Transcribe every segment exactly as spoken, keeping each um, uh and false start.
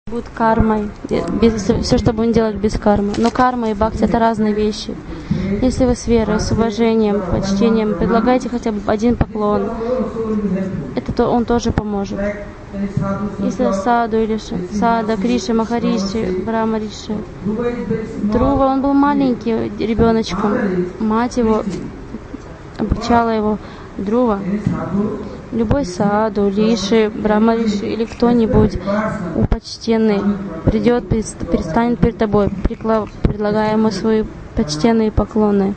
будет кармой, без, все, что будем делать без кармы. Но карма и бхакти — это разные вещи. Если вы с верой, с уважением, почтением предлагаете хотя бы один поклон, это то он тоже поможет. Если саду или сада, Криши, Махариши, Брахма Риши. Друва, он был маленький ребеночком. Мать его обучала его. Друва. Любой саду, Риши, Брахма Риши или кто-нибудь почтенный придет, предстанет перед тобой, предлагая ему свои почтенные поклоны.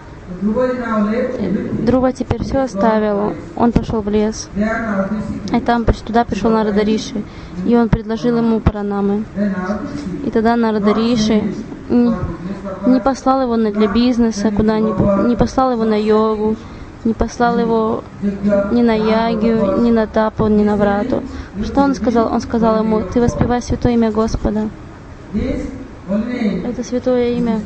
Друва теперь все оставил, он пошел в лес, и там туда пришел Нарада Риши, и он предложил ему пранамы. И тогда Нарада Риши не, не послал его для бизнеса куда-нибудь, не послал его на йогу, не послал его ни на ягью, ни на тапу, ни на врату. Что он сказал? Он сказал ему: ты воспевай святое имя Господа. Это святое имя.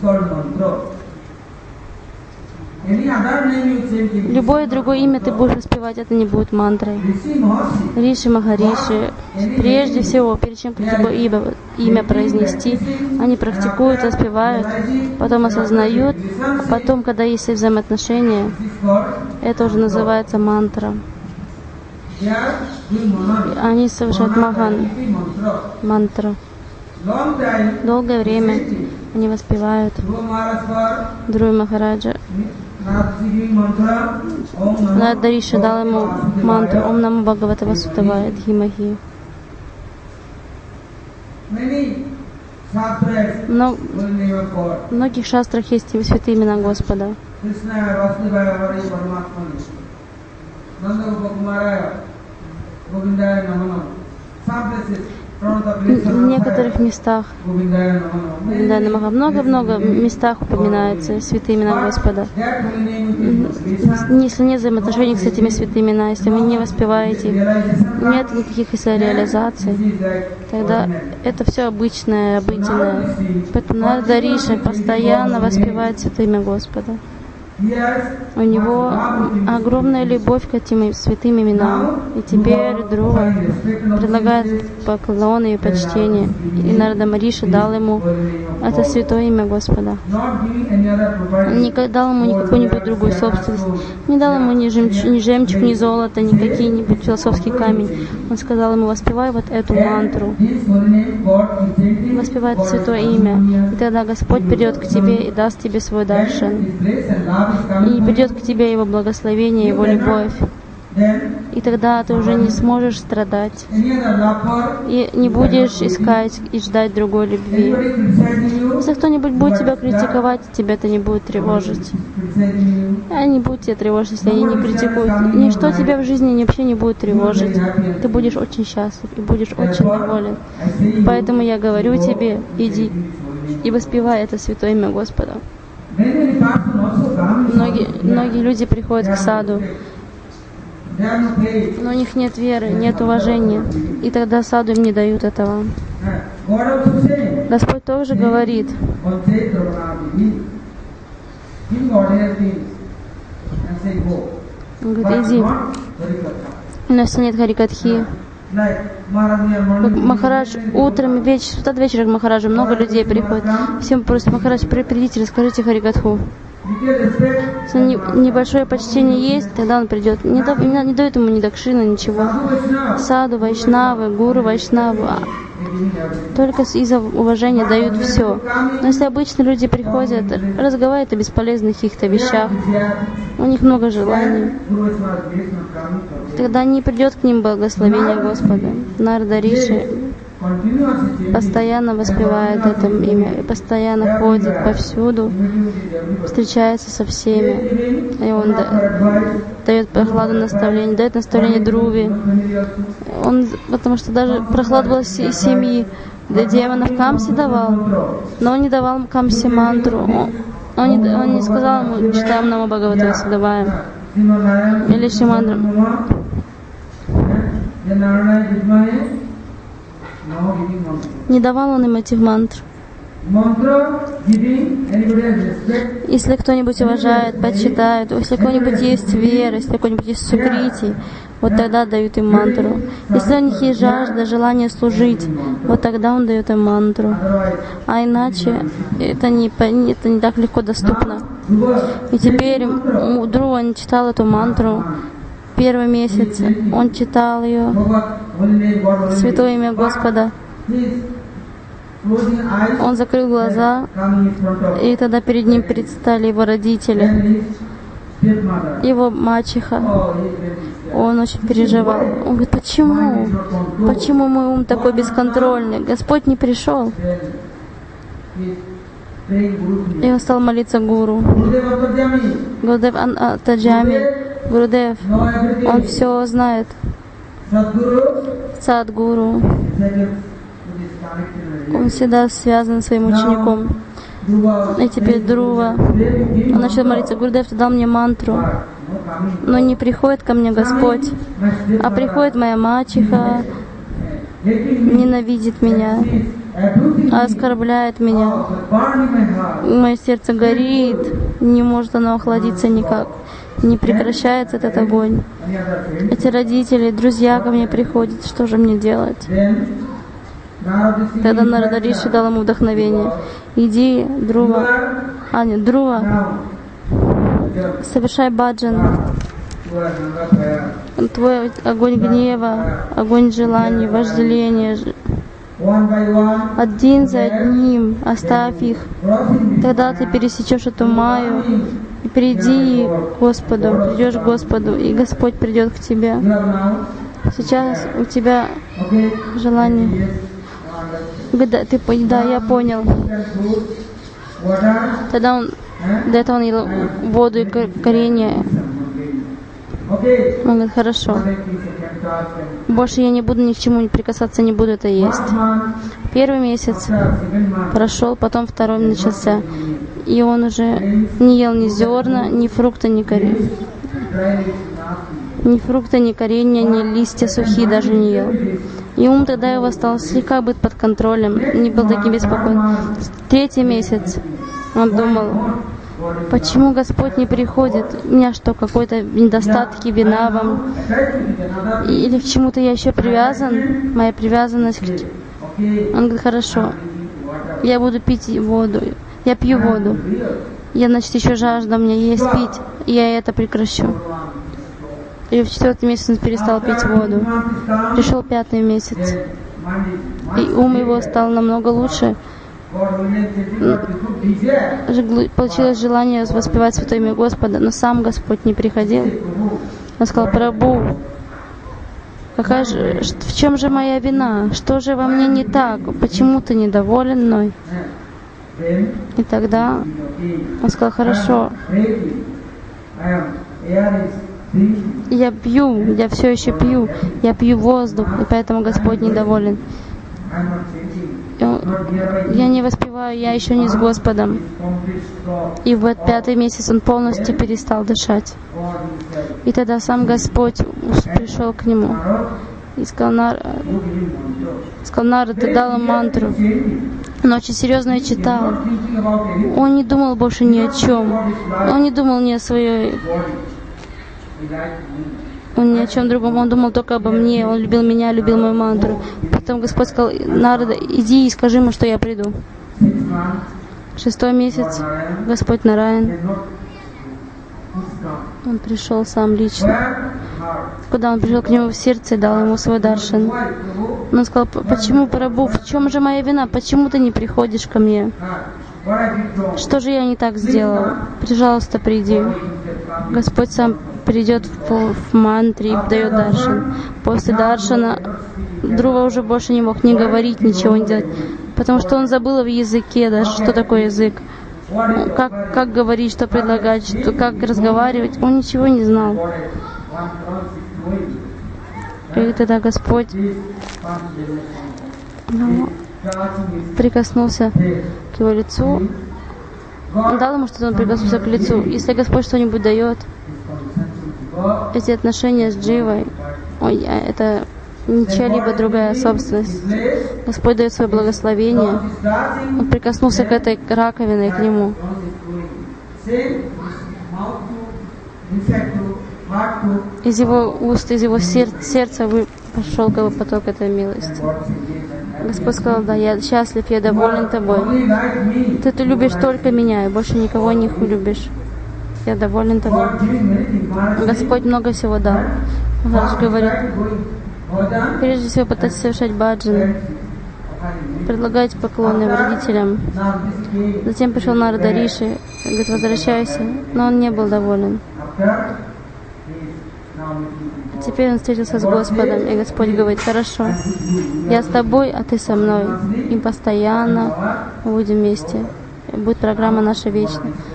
Любое другое имя ты будешь воспевать, это не будет мантрой. Риши, Махариши, прежде всего, перед чем какое-либо имя, имя произнести, они практикуют, воспевают, потом осознают, а потом, когда есть взаимоотношения, это уже называется мантра. Они совершают махан, мантру. Долгое время они воспевают Друва Махараджа. Нарада Риши дал ему мантру Ом Намо Бхагавате Васудевая Дхимахи. Но в многих шастрах есть и святые имена Господа. В некоторых местах много-много местах упоминаются святые имена Господа. Если нет взаимоотношений с этими святыми именами, если вы не воспеваете, нет никаких реализаций, тогда это все обычное, обыденное. Поэтому Нарада Риши постоянно воспевает святое имя Господа. У него огромная любовь к этим святым именам. И теперь Друва предлагает поклоны и почтение. И Нарада Риши дал ему это святое имя Господа. Он не дал ему ни какую-нибудь другую собственность. Не дал ему ни жемчуг, ни, жемчуг, ни золото, ни какие-нибудь философский камень. Он сказал ему: воспевай вот эту мантру. Воспевай это святое имя. И тогда Господь придет к тебе и даст тебе свой даршан. И придет к тебе Его благословение, Его любовь. И тогда ты уже не сможешь страдать. И не будешь искать и ждать другой любви. Если кто-нибудь будет тебя критиковать, тебя это не будет тревожить. А не будут тебя тревожить, если они не критикуют. Ничто тебя в жизни вообще не будет тревожить. Ты будешь очень счастлив и будешь очень доволен. Поэтому я говорю тебе: иди и воспевай это святое имя Господа. Многие, многие люди приходят к саду, но у них нет веры, нет уважения, и тогда саду им не дают этого. Господь тоже говорит: он говорит: иди, у нас нет харикатхи. Махарадж утром и вечером, с утра до вечера к Махараджу много людей приходит. Всем просят: Махарадж, придите, расскажите харикатху. Если небольшое почтение есть, тогда он придет. Не, да, не, не дают ему ни дакшина, ничего. Саду, вайшнавы, гуру, вайшнавы. Только из-за уважения дают все. Но если обычные люди приходят, разговаривают о бесполезных каких-то вещах, у них много желаний, тогда не придет к ним благословение Господа. Нарада Риши постоянно воспевает это имя, постоянно ходит повсюду, встречается со всеми, и он да, дает прохладу наставление, дает наставление Друве. Он, потому что даже прохладу была из семьи, для демонов Камси давал, но он не давал Камси мантру. Он, он, не, он не сказал ему: читаем Намо Бхагавате Васудевая или Шимандру. Не давал он им этих мантр. Если кто-нибудь уважает, почитает, если у кого-нибудь есть вера, если у кого-нибудь есть сукрити, вот тогда дают им мантру. Если у них есть жажда, желание служить, вот тогда он дает им мантру. А иначе это не, это не так легко доступно. И теперь Друва не читал эту мантру. Первый месяц он читал ее, святое имя Господа. Он закрыл глаза, и тогда перед ним предстали его родители, его мачеха. Он очень переживал. Он говорит, почему? Почему мой ум такой бесконтрольный? Господь не пришел. И он стал молиться Гуру. Гурудев Таджами, Гурудев, он все знает. Садгуру. Он всегда связан с своим учеником. И теперь Друва, он начал молиться, Гурудев, ты дал мне мантру, но не приходит ко мне Господь, а приходит моя мачеха, ненавидит меня, оскорбляет меня. Мое сердце горит, не может оно охладиться никак, не прекращается этот огонь. Эти родители, друзья ко мне приходят, что же мне делать? Тогда Нарада Риши дал ему вдохновение. Иди, Друва, а нет, Друва, совершай баджан. Твой огонь гнева, огонь желаний, вожделения, один за одним, оставь их. Тогда ты пересечешь эту майю и приди к Господу, придешь к Господу, и Господь придет к тебе. Сейчас у тебя желание. Да, ты, да, я понял. Тогда он, до этого он ел воду и коренья. Он говорит, хорошо. Больше я не буду ни к чему не прикасаться, не буду это есть. Первый месяц прошел, потом второй начался. И он уже не ел ни зерна, ни фрукта, ни коренья. Ни фрукта, ни коренья, ни листья сухие даже не ел. И ум тогда его стал слегка быть под контролем, не был таким беспокойным. Третий месяц он думал, почему Господь не приходит? У меня что, какой-то недостатки, вина вам? Или к чему-то я еще привязан? Моя привязанность к... Он говорит, хорошо, я буду пить воду. Я пью воду. Я, значит, еще жажда, у меня есть пить, и я это прекращу. И в четвертый месяц он перестал пить воду. Пришел пятый месяц. И ум его стал намного лучше. Получилось желание воспевать святое имя Господа, но сам Господь не приходил. Он сказал, Прабху, какая же, в чем же моя вина? Что же во мне не так? Почему ты недоволен мной? И тогда он сказал, хорошо, я пью, я все еще пью, я пью воздух, и поэтому Господь недоволен. Он, я не воспеваю, я еще не с Господом. И в этот пятый месяц он полностью перестал дышать. И тогда сам Господь пришел к нему и сказал, Нар... сказал, Нарада, ты дал им мантру. Он очень серьезно читал. Он не думал больше ни о чем. Он не думал ни о своей... Он ни о чем другом, он думал только обо мне, он любил меня, любил мою мантру. Потом Господь сказал, Нарада, иди и скажи ему, что я приду. Шестой месяц, Господь Нараян, он пришел сам лично. Когда он пришел к нему в сердце и дал ему свой даршан. Он сказал, почему, Прабху, в чем же моя вина, почему ты не приходишь ко мне? Что же я не так сделал? Пожалуйста, приди. Господь сам придет в, в мантре и дает даршан. После даршана Друва уже больше не мог ни говорить, ничего не делать, потому что он забыл в языке даже, что такое язык. Как, как говорить, что предлагать, что, как разговаривать, он ничего не знал. И тогда Господь ну, прикоснулся к его лицу. Он дал ему что-то, он прикоснулся к лицу. Если Господь что-нибудь дает, эти отношения с Дживой, ой, это не чья-либо другая собственность. Господь дает свое благословение. Он прикоснулся к этой раковине, к нему. из его уст, из его сер- сердца вы- пошел как бы поток этой милости. Господь сказал: да, я счастлив, я доволен тобой. Ты, ты любишь только меня и больше никого не любишь. Я доволен тобой. Господь много всего дал. Махарадж говорит: прежде всего пытайтесь совершать баджан, предлагать поклоны родителям. Затем пришел Нарада Риши, говорит: возвращайся, но он не был доволен. Теперь он встретился с Господом, и Господь говорит: хорошо, я с тобой, а ты со мной, и постоянно будем вместе. Будет программа наша вечная.